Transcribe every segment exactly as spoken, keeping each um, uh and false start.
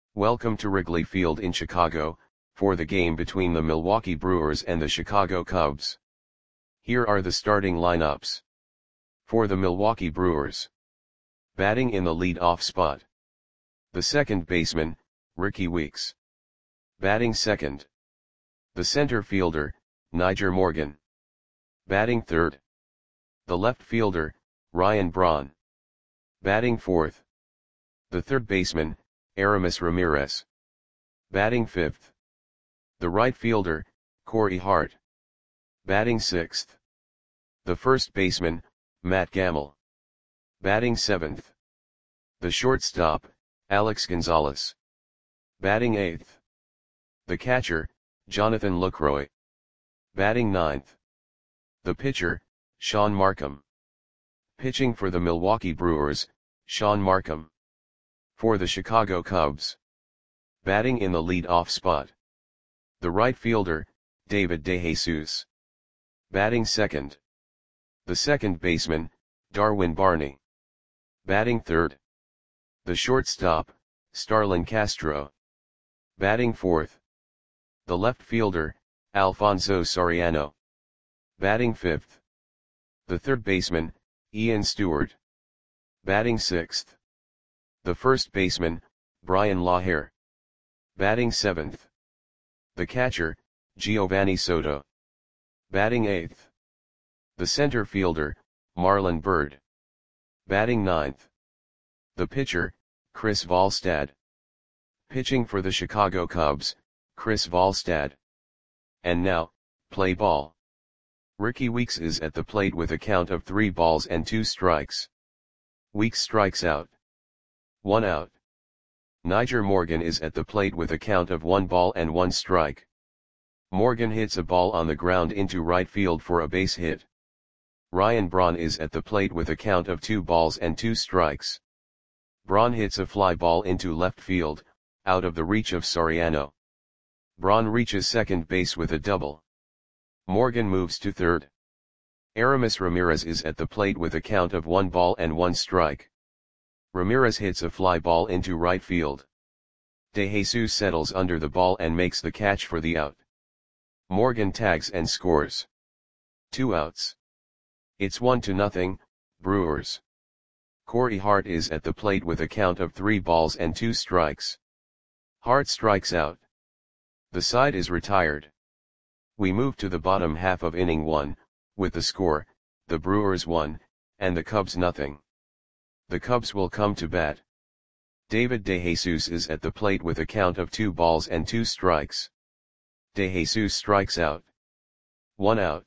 Welcome to Wrigley Field in Chicago, for the game between the Milwaukee Brewers and the Chicago Cubs. Here are the starting lineups. For the Milwaukee Brewers. Batting in the lead-off spot. The second baseman, Rickie Weeks. Batting second. The center fielder, Nyjer Morgan. Batting third. The left fielder, Ryan Braun. Batting fourth. The third baseman, Aramis Ramirez. Batting fifth. The right fielder, Corey Hart. Batting sixth. The first baseman, Matt Gamel. Batting seventh. The shortstop, Alex Gonzalez. Batting eighth. The catcher, Jonathan Lucroy. Batting ninth. The pitcher, Shaun Marcum. Pitching for the Milwaukee Brewers, Shaun Marcum. For the Chicago Cubs. Batting in the lead-off spot. The right fielder, David DeJesus. Batting second. The second baseman, Darwin Barney. Batting third. The shortstop, Starlin Castro. Batting fourth. The left fielder, Alfonso Soriano. Batting fifth. The third baseman, Ian Stewart. Batting sixth. The first baseman, Brian Lahair. Batting seventh. The catcher, Giovanni Soto. Batting eighth. The center fielder, Marlon Byrd. Batting ninth. The pitcher, Chris Volstad. Pitching for the Chicago Cubs, Chris Volstad. And now, play ball. Rickie Weeks is at the plate with a count of three balls and two strikes. Weeks strikes out. One out. Nyjer Morgan is at the plate with a count of one ball and one strike. Morgan hits a ball on the ground into right field for a base hit. Ryan Braun is at the plate with a count of two balls and two strikes. Braun hits a fly ball into left field, out of the reach of Soriano. Braun reaches second base with a double. Morgan moves to third. Aramis Ramirez is at the plate with a count of one ball and one strike. Ramirez hits a fly ball into right field. DeJesus settles under the ball and makes the catch for the out. Morgan tags and scores. Two outs. It's one to nothing, Brewers. Corey Hart is at the plate with a count of three balls and two strikes. Hart strikes out. The side is retired. We move to the bottom half of inning one, with the score, the Brewers one, and the Cubs nothing. The Cubs will come to bat. David DeJesus is at the plate with a count of two balls and two strikes. DeJesus strikes out. One out.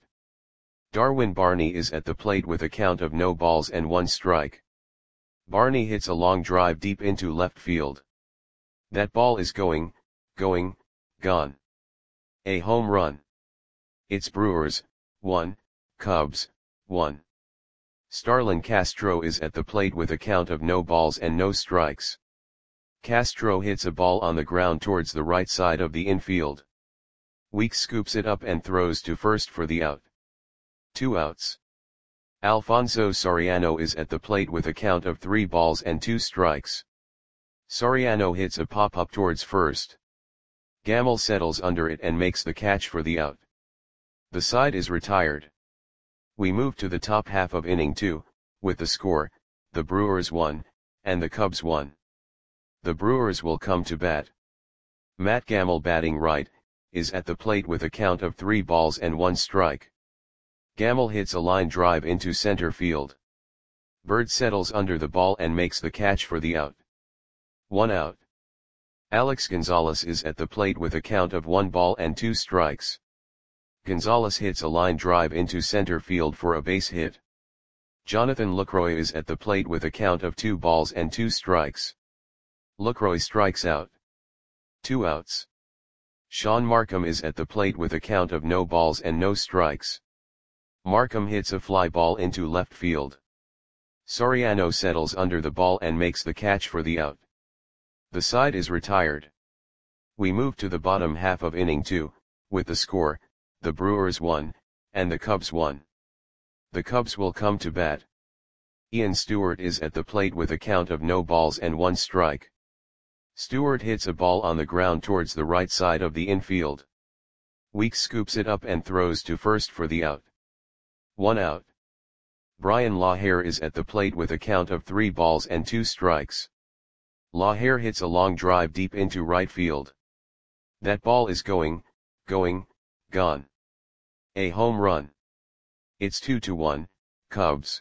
Darwin Barney is at the plate with a count of no balls and one strike. Barney hits a long drive deep into left field. That ball is going, going, gone. A home run. It's Brewers, one, Cubs, one. Starlin Castro is at the plate with a count of no balls and no strikes. Castro hits a ball on the ground towards the right side of the infield. Weeks scoops it up and throws to first for the out. Two outs. Alfonso Soriano is at the plate with a count of three balls and two strikes. Soriano hits a pop-up towards first. Gamel settles under it and makes the catch for the out. The side is retired. We move to the top half of inning two, with the score, the Brewers one, and the Cubs one. The Brewers will come to bat. Matt Gamel batting right, is at the plate with a count of three balls and one strike. Gamel hits a line drive into center field. Byrd settles under the ball and makes the catch for the out. One out. Alex Gonzalez is at the plate with a count of one ball and two strikes. Gonzalez hits a line drive into center field for a base hit. Jonathan Lucroy is at the plate with a count of two balls and two strikes. Lucroy strikes out. Two outs. Shaun Marcum is at the plate with a count of no balls and no strikes. Marcum hits a fly ball into left field. Soriano settles under the ball and makes the catch for the out. The side is retired. We move to the bottom half of inning two, with the score, the Brewers one, and the Cubs one. The Cubs will come to bat. Ian Stewart is at the plate with a count of no balls and one strike. Stewart hits a ball on the ground towards the right side of the infield. Weeks scoops it up and throws to first for the out. One out. Brian Lawhare is at the plate with a count of three balls and two strikes. Lawhare hits a long drive deep into right field. That ball is going, going, gone. A home run. It's two to one, Cubs.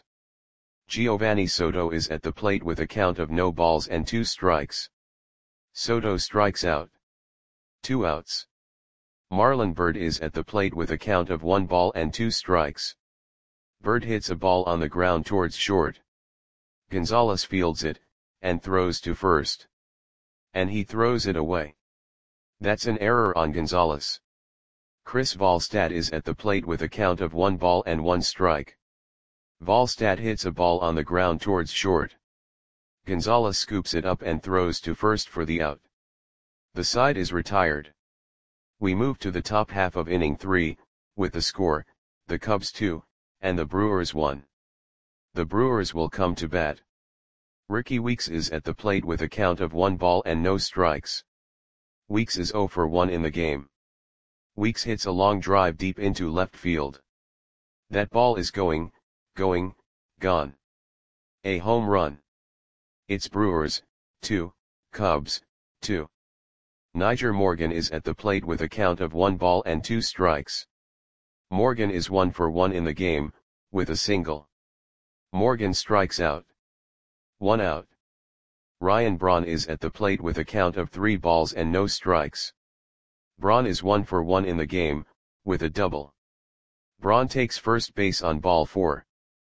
Giovanni Soto is at the plate with a count of no balls and two strikes. Soto strikes out. Two outs. Marlon Byrd is at the plate with a count of one ball and two strikes. Byrd hits a ball on the ground towards short. Gonzalez fields it, and throws to first. And he throws it away. That's an error on Gonzalez. Chris Volstad is at the plate with a count of one ball and one strike. Volstad hits a ball on the ground towards short. Gonzalez scoops it up and throws to first for the out. The side is retired. We move to the top half of inning three, with the score, the Cubs two, and the Brewers one. The Brewers will come to bat. Ricky Weeks is at the plate with a count of one ball and no strikes. Weeks is oh for one in the game. Weeks hits a long drive deep into left field. That ball is going, going, gone. A home run. It's Brewers, two, Cubs, two. Nyjer Morgan is at the plate with a count of one ball and two strikes. Morgan is one for one in the game, with a single. Morgan strikes out. One out. Ryan Braun is at the plate with a count of three balls and no strikes. Braun is one for one in the game, with a double. Braun takes first base on ball four.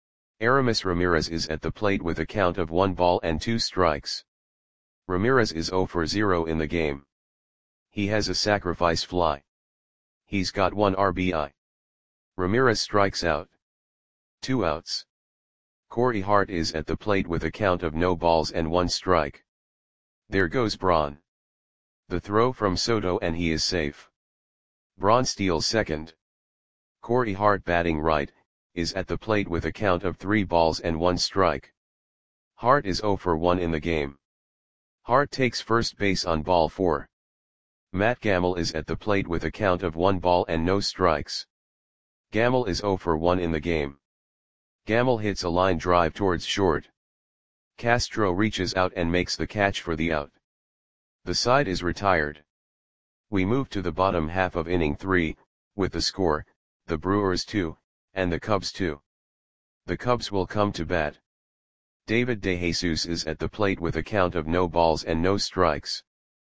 Aramis Ramirez is at the plate with a count of one ball and two strikes. Ramirez is oh for zero in the game. He has a sacrifice fly. He's got one R B I. Ramirez strikes out. Two outs. Corey Hart is at the plate with a count of no balls and one strike. There goes Braun. The throw from Soto and he is safe. Braun steals second. Corey Hart, batting right, is at the plate with a count of three balls and one strike. Hart is oh for one in the game. Hart takes first base on ball four. Matt Gamel is at the plate with a count of one ball and no strikes. Gamel is oh for one in the game. Gamel hits a line drive towards short. Castro reaches out and makes the catch for the out. The side is retired. We move to the bottom half of inning three, with the score, the Brewers two, and the Cubs two. The Cubs will come to bat. David DeJesus is at the plate with a count of no balls and no strikes.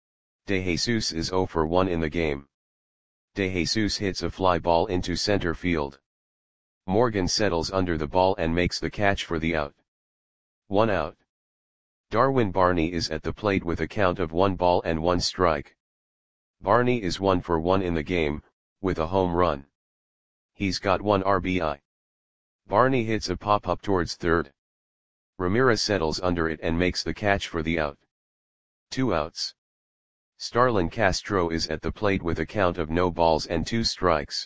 DeJesus is oh for one in the game. DeJesus hits a fly ball into center field. Morgan settles under the ball and makes the catch for the out. One out. Darwin Barney is at the plate with a count of one ball and one strike. Barney is one for one in the game, with a home run. He's got one R B I. Barney hits a pop-up towards third. Ramirez settles under it and makes the catch for the out. Two outs. Starlin Castro is at the plate with a count of no balls and two strikes.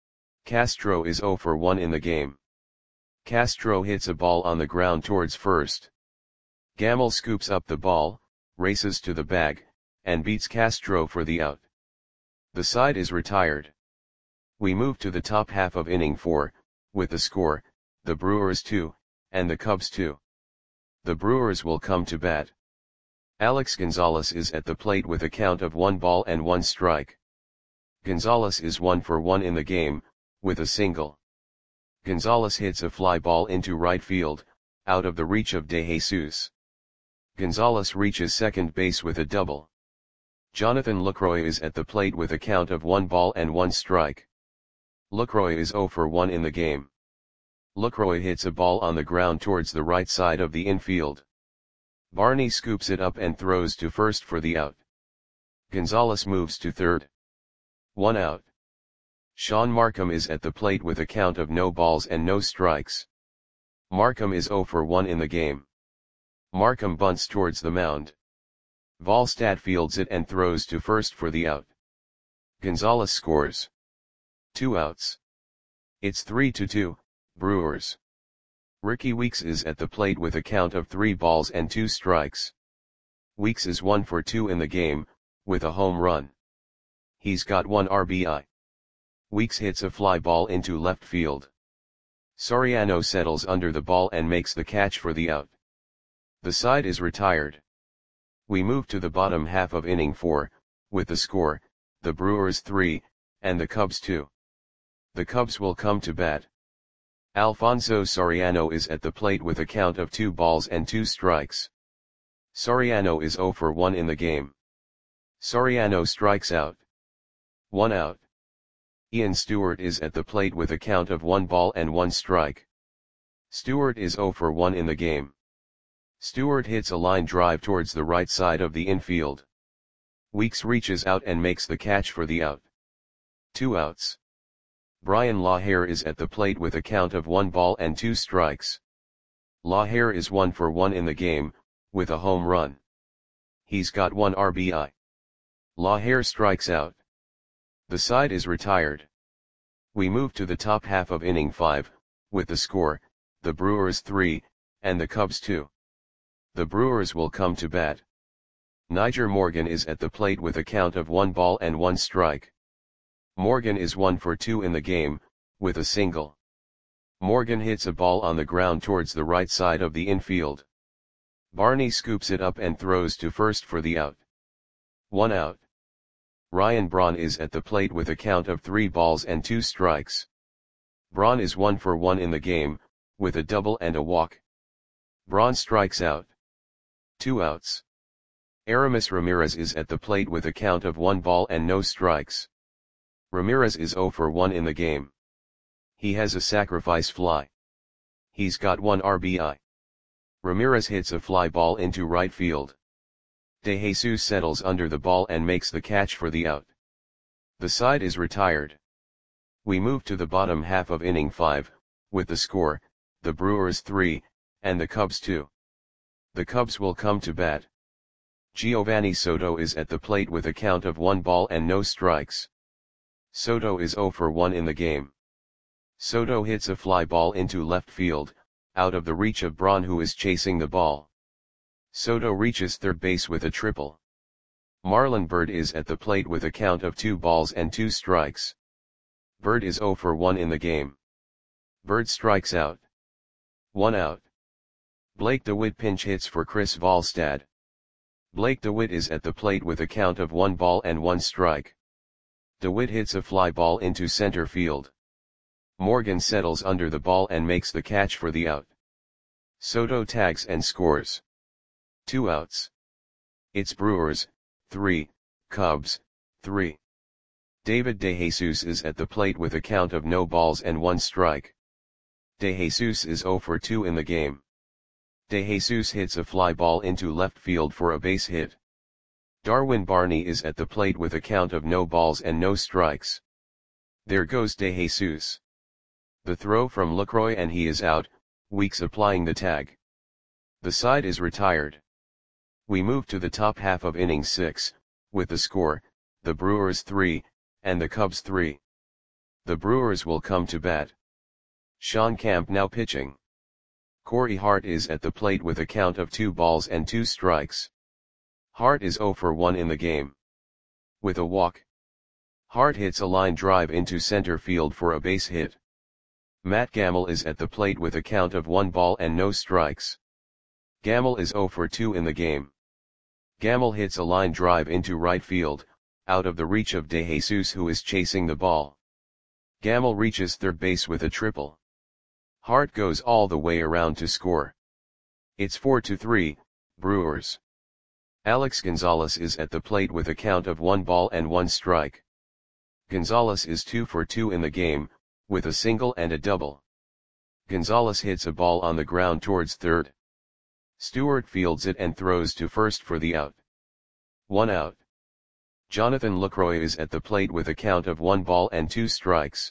Castro is oh for one in the game. Castro hits a ball on the ground towards first. Gamel scoops up the ball, races to the bag, and beats Castro for the out. The side is retired. We move to the top half of inning four, with the score, the Brewers two, and the Cubs two. The Brewers will come to bat. Alex Gonzalez is at the plate with a count of one ball and one strike. Gonzalez is one for one in the game, with a single. Gonzalez hits a fly ball into right field, out of the reach of DeJesus. Gonzalez reaches second base with a double. Jonathan Lucroy is at the plate with a count of one ball and one strike. Lucroy is oh for one in the game. Lucroy hits a ball on the ground towards the right side of the infield. Barney scoops it up and throws to first for the out. Gonzalez moves to third. One out. Sean Markham is at the plate with a count of no balls and no strikes. Markham is oh for one in the game. Markham bunts towards the mound. Volstad fields it and throws to first for the out. Gonzalez scores. Two outs. It's three to two, Brewers. Ricky Weeks is at the plate with a count of three balls and two strikes. Weeks is one for two in the game, with a home run. He's got one R B I. Weeks hits a fly ball into left field. Soriano settles under the ball and makes the catch for the out. The side is retired. We move to the bottom half of inning four, with the score, the Brewers three, and the Cubs two. The Cubs will come to bat. Alfonso Soriano is at the plate with a count of two balls and two strikes. Soriano is zero for one in the game. Soriano strikes out. One out. Ian Stewart is at the plate with a count of one ball and one strike. Stewart is zero for one in the game. Stewart hits a line drive towards the right side of the infield. Weeks reaches out and makes the catch for the out. Two outs. Brian Lahair is at the plate with a count of one ball and two strikes. Lahair is one for one in the game, with a home run. He's got one R B I. Lahair strikes out. The side is retired. We move to the top half of inning five, with the score, the Brewers three, and the Cubs two. The Brewers will come to bat. Niger Morgan is at the plate with a count of one ball and one strike. Morgan is one for two in the game, with a single. Morgan hits a ball on the ground towards the right side of the infield. Barney scoops it up and throws to first for the out. One out. Ryan Braun is at the plate with a count of three balls and two strikes. Braun is one for one in the game, with a double and a walk. Braun strikes out. Two outs. Aramis Ramirez is at the plate with a count of one ball and no strikes. Ramirez is zero for one in the game. He has a sacrifice fly. He's got one R B I. Ramirez hits a fly ball into right field. De Jesus settles under the ball and makes the catch for the out. The side is retired. We move to the bottom half of inning five, with the score, the Brewers three, and the Cubs two. The Cubs will come to bat. Giovanni Soto is at the plate with a count of one ball and no strikes. Soto is zero for one in the game. Soto hits a fly ball into left field, out of the reach of Braun, who is chasing the ball. Soto reaches third base with a triple. Marlon Byrd is at the plate with a count of two balls and two strikes. Byrd is zero for one in the game. Byrd strikes out. One out. Blake DeWitt pinch hits for Chris Volstad. Blake DeWitt is at the plate with a count of one ball and one strike. DeWitt hits a fly ball into center field. Morgan settles under the ball and makes the catch for the out. Soto tags and scores. Two outs. It's Brewers, three, Cubs, three. David De Jesus is at the plate with a count of no balls and one strike. De Jesus is zero for two in the game. De Jesus hits a fly ball into left field for a base hit. Darwin Barney is at the plate with a count of no balls and no strikes. There goes De Jesus. The throw from Lucroy and he is out, Weeks applying the tag. The side is retired. We move to the top half of inning six, with the score, the Brewers three, and the Cubs three. The Brewers will come to bat. Sean Camp now pitching. Corey Hart is at the plate with a count of two balls and two strikes. Hart is zero for one in the game. With a walk. Hart hits a line drive into center field for a base hit. Matt Gamble is at the plate with a count of one ball and no strikes. Gamble is zero for two in the game. Gamble hits a line drive into right field, out of the reach of De Jesus, who is chasing the ball. Gamble reaches third base with a triple. Hart goes all the way around to score. It's four to three, Brewers. Alex Gonzalez is at the plate with a count of one ball and one strike. Gonzalez is two for two in the game, with a single and a double. Gonzalez hits a ball on the ground towards third. Stewart fields it and throws to first for the out. One out. Jonathan Lucroy is at the plate with a count of one ball and two strikes.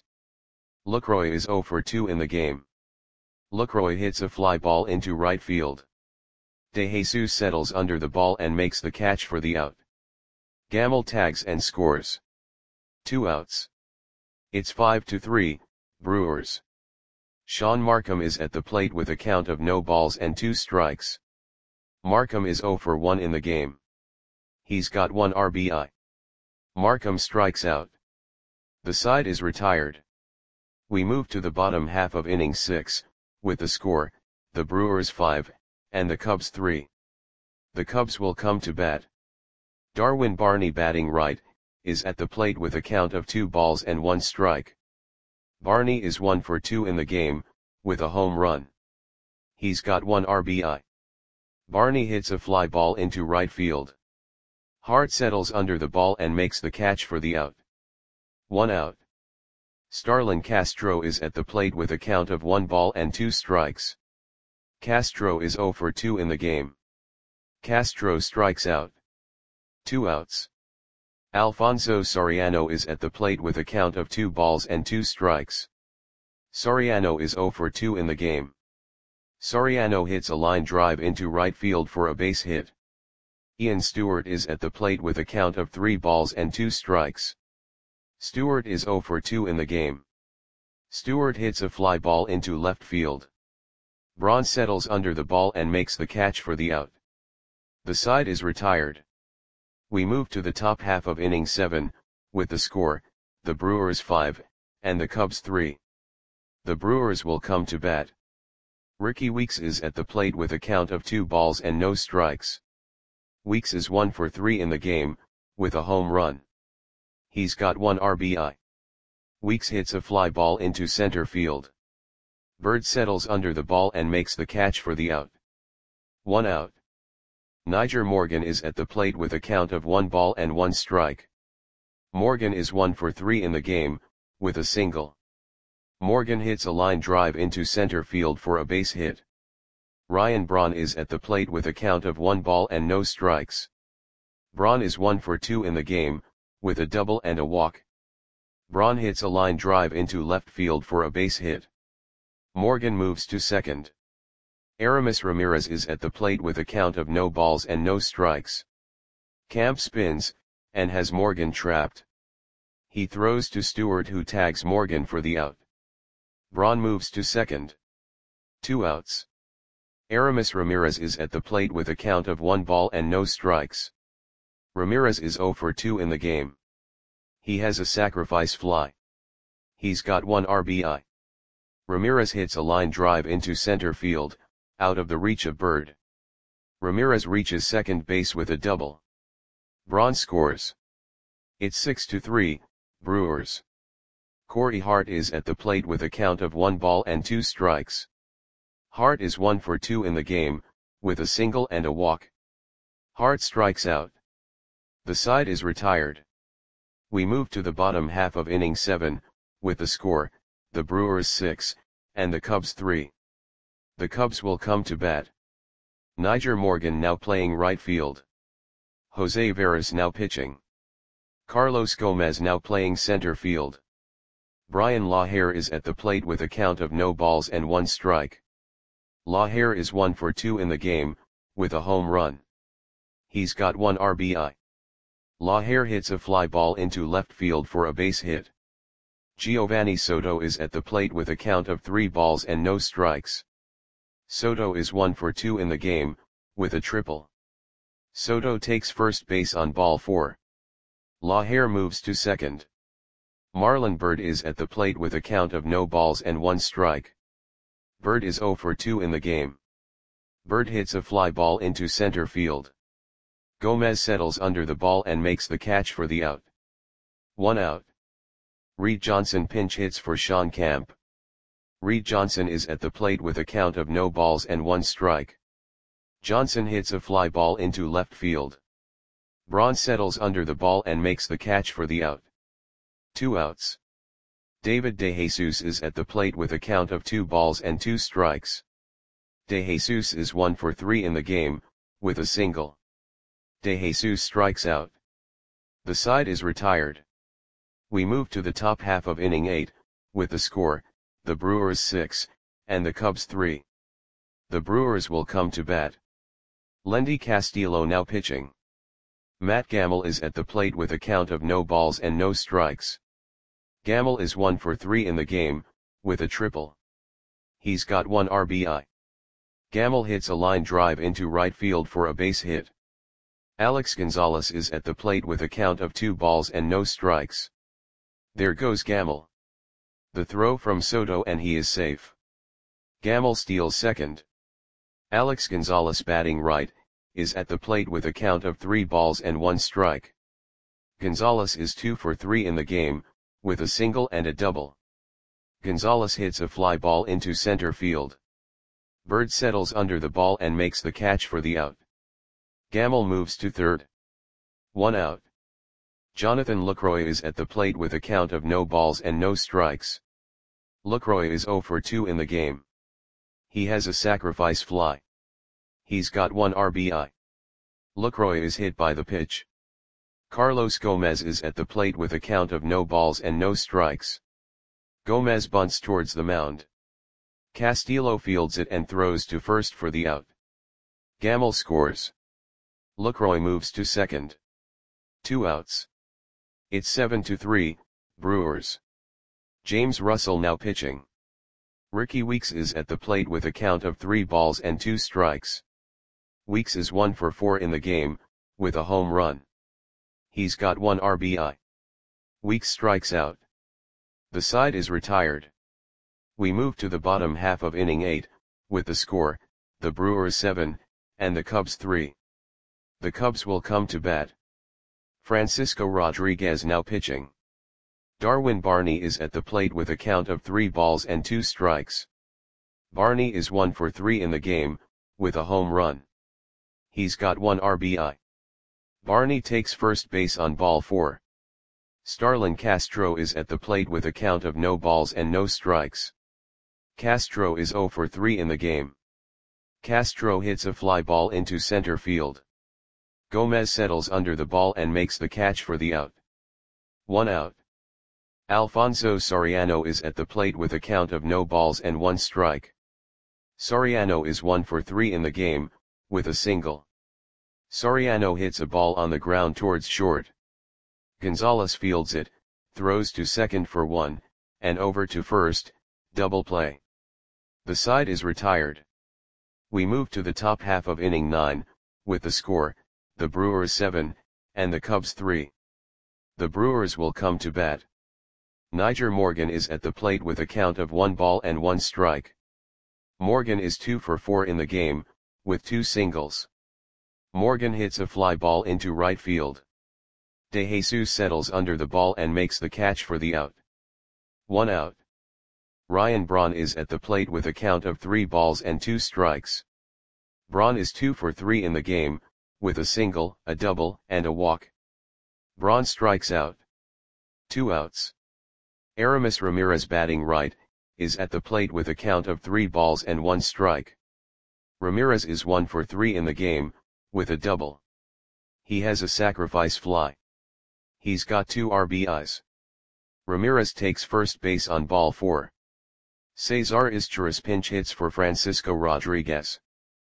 Lucroy is zero for two in the game. Lucroy hits a fly ball into right field. De Jesus settles under the ball and makes the catch for the out. Gamble tags and scores. Two outs. It's five to three, Brewers. Sean Markham is at the plate with a count of no balls and two strikes. Markham is zero for one in the game. He's got one R B I. Markham strikes out. The side is retired. We move to the bottom half of inning six, with the score, the Brewers five, and the Cubs three. The Cubs will come to bat. Darwin Barney, batting right, is at the plate with a count of two balls and one strike. Barney is one for two in the game, with a home run. He's got one R B I. Barney hits a fly ball into right field. Hart settles under the ball and makes the catch for the out. One out. Starlin Castro is at the plate with a count of one ball and two strikes. Castro is zero for two in the game. Castro strikes out. Two outs. Alfonso Soriano is at the plate with a count of two balls and two strikes. Soriano is zero for two in the game. Soriano hits a line drive into right field for a base hit. Ian Stewart is at the plate with a count of three balls and two strikes. Stewart is zero for two in the game. Stewart hits a fly ball into left field. Braun settles under the ball and makes the catch for the out. The side is retired. We move to the top half of inning seven, with the score, the Brewers five, and the Cubs three. The Brewers will come to bat. Ricky Weeks is at the plate with a count of two balls and no strikes. Weeks is one for three in the game, with a home run. He's got one R B I. Weeks hits a fly ball into center field. Bird settles under the ball and makes the catch for the out. One out. Nyjer Morgan is at the plate with a count of one ball and one strike. Morgan is one for three in the game, with a single. Morgan hits a line drive into center field for a base hit. Ryan Braun is at the plate with a count of one ball and no strikes. Braun is one for two in the game, with a double and a walk. Braun hits a line drive into left field for a base hit. Morgan moves to second. Aramis Ramirez is at the plate with a count of no balls and no strikes. Camp spins, and has Morgan trapped. He throws to Stewart, who tags Morgan for the out. Braun moves to second. Two outs. Aramis Ramirez is at the plate with a count of one ball and no strikes. Ramirez is zero for two in the game. He has a sacrifice fly. He's got one R B I. Ramirez hits a line drive into center field, out of the reach of Bird. Ramirez reaches second base with a double. Braun scores. It's six to three, Brewers. Corey Hart is at the plate with a count of one ball and two strikes. Hart is one for two in the game, with a single and a walk. Hart strikes out. The side is retired. We move to the bottom half of inning seven, with the score, the Brewers six, and the Cubs three. The Cubs will come to bat. Nyjer Morgan now playing right field. Jose Veras now pitching. Carlos Gomez now playing center field. Brian Lahair is at the plate with a count of no balls and one strike. Lahair is one for two in the game, with a home run. He's got one R B I. Lahair hits a fly ball into left field for a base hit. Giovanni Soto is at the plate with a count of three balls and no strikes. Soto is one for two in the game, with a triple. Soto takes first base on ball four. Lahair moves to second. Marlon Bird is at the plate with a count of no balls and one strike. Bird is zero for two in the game. Bird hits a fly ball into center field. Gomez settles under the ball and makes the catch for the out. One out. Reed Johnson pinch hits for Sean Camp. Reed Johnson is at the plate with a count of no balls and one strike. Johnson hits a fly ball into left field. Braun settles under the ball and makes the catch for the out. Two outs. David DeJesus is at the plate with a count of two balls and two strikes. DeJesus is one for three in the game, with a single. DeJesus strikes out. The side is retired. We move to the top half of inning eight, with the score, the Brewers six, and the Cubs three. The Brewers will come to bat. Lendy Castillo now pitching. Matt Gamel is at the plate with a count of no balls and no strikes. Gamel is one for three in the game, with a triple. He's got one R B I. Gamel hits a line drive into right field for a base hit. Alex Gonzalez is at the plate with a count of two balls and no strikes. There goes Gamel. The throw from Soto and he is safe. Gamel steals second. Alex Gonzalez batting right, is at the plate with a count of three balls and one strike. Gonzalez is two for three in the game, with a single and a double. Gonzalez hits a fly ball into center field. Bird settles under the ball and makes the catch for the out. Gamel moves to third. One out. Jonathan Lucroy is at the plate with a count of no balls and no strikes. Lucroy is zero for two in the game. He has a sacrifice fly. He's got one R B I. Lucroy is hit by the pitch. Carlos Gomez is at the plate with a count of no balls and no strikes. Gomez bunts towards the mound. Castillo fields it and throws to first for the out. Gamel scores. Lucroy moves to second. Two outs. It's seven to three, Brewers. James Russell now pitching. Ricky Weeks is at the plate with a count of three balls and two strikes. Weeks is one for four in the game, with a home run. He's got one R B I. Weeks strikes out. The side is retired. We move to the bottom half of inning eight, with the score, the Brewers seven, and the Cubs three. The Cubs will come to bat. Francisco Rodriguez now pitching. Darwin Barney is at the plate with a count of three balls and two strikes. Barney is one for three in the game, with a home run. He's got one R B I. Barney takes first base on ball four. Starlin Castro is at the plate with a count of no balls and no strikes. Castro is zero for three in the game. Castro hits a fly ball into center field. Gomez settles under the ball and makes the catch for the out. One out. Alfonso Soriano is at the plate with a count of no balls and one strike. Soriano is one for three in the game, with a single. Soriano hits a ball on the ground towards short. Gonzalez fields it, throws to second for one, and over to first, double play. The side is retired. We move to the top half of inning nine, with the score, the Brewers seven, and the Cubs three. The Brewers will come to bat. Niger Morgan is at the plate with a count of one ball and one strike. Morgan is two for four in the game, with two singles. Morgan hits a fly ball into right field. De Jesus settles under the ball and makes the catch for the out. One out. Ryan Braun is at the plate with a count of three balls and two strikes. Braun is two for three in the game, with a single, a double, and a walk. Braun strikes out. Two outs. Aramis Ramirez batting right, is at the plate with a count of three balls and one strike. Ramirez is one for three in the game, with a double. He has a sacrifice fly. He's got two R B Is. Ramirez takes first base on ball four. Cesar Izturis pinch hits for Francisco Rodriguez.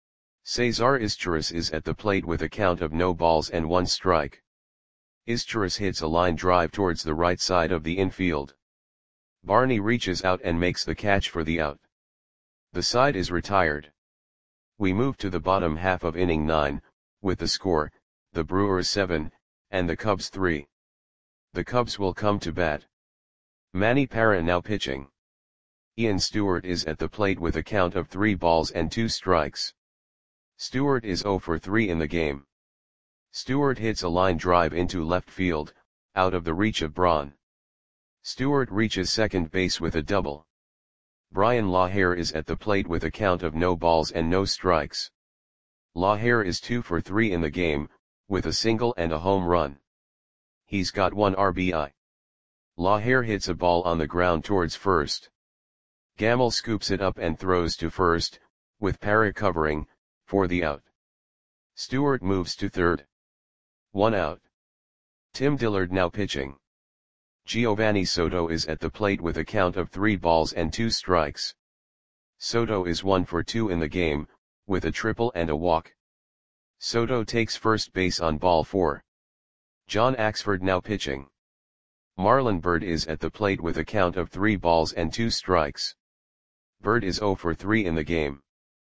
Cesar Izturis is at the plate with a count of no balls and one strike. Izturis hits a line drive towards the right side of the infield. Barney reaches out and makes the catch for the out. The side is retired. We move to the bottom half of inning nine, with the score, the Brewers seven, and the Cubs three. The Cubs will come to bat. Manny Parra now pitching. Ian Stewart is at the plate with a count of three balls and two strikes. Stewart is zero for three in the game. Stewart hits a line drive into left field, out of the reach of Braun. Stewart reaches second base with a double. Brian Lahair is at the plate with a count of no balls and no strikes. Lahair is two for three in the game, with a single and a home run. He's got one R B I. Lahair hits a ball on the ground towards first. Gamel scoops it up and throws to first, with Parra covering, for the out. Stewart moves to third. One out. Tim Dillard now pitching. Giovanni Soto is at the plate with a count of three balls and two strikes. Soto is one for two in the game, with a triple and a walk. Soto takes first base on ball four. John Axford now pitching. Marlon Byrd is at the plate with a count of three balls and two strikes. Byrd is zero for three in the game.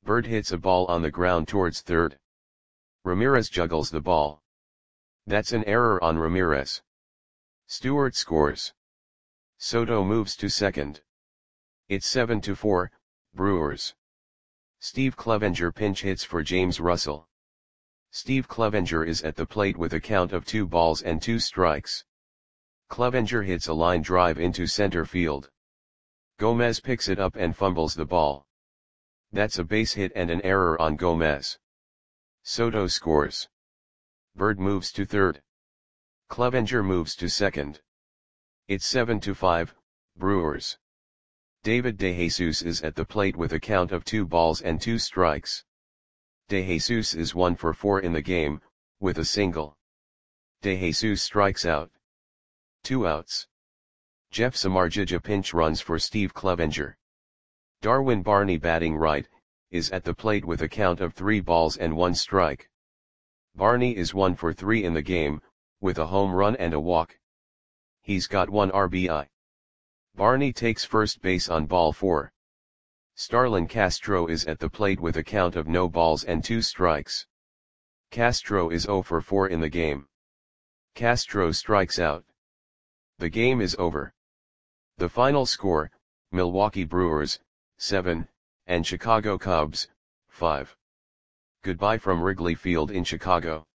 Bird hits a ball on the ground towards third. Ramirez juggles the ball. That's an error on Ramirez. Stewart scores. Soto moves to second. It's seven to four, Brewers. Steve Clevenger pinch hits for James Russell. Steve Clevenger is at the plate with a count of two balls and two strikes. Clevenger hits a line drive into center field. Gomez picks it up and fumbles the ball. That's a base hit and an error on Gomez. Soto scores. Bird moves to third. Clevenger moves to second. It's seven to five, Brewers. David DeJesus is at the plate with a count of two balls and two strikes. DeJesus is one for four in the game, with a single. DeJesus strikes out. Two outs. Jeff Samardzija pinch runs for Steve Clevenger. Darwin Barney, batting right, is at the plate with a count of three balls and one strike. Barney is one for three in the game, with a home run and a walk. He's got one R B I. Barney takes first base on ball four. Starlin Castro is at the plate with a count of no balls and two strikes. Castro is zero for four in the game. Castro strikes out. The game is over. The final score, Milwaukee Brewers, seven, and Chicago Cubs, five. Goodbye from Wrigley Field in Chicago.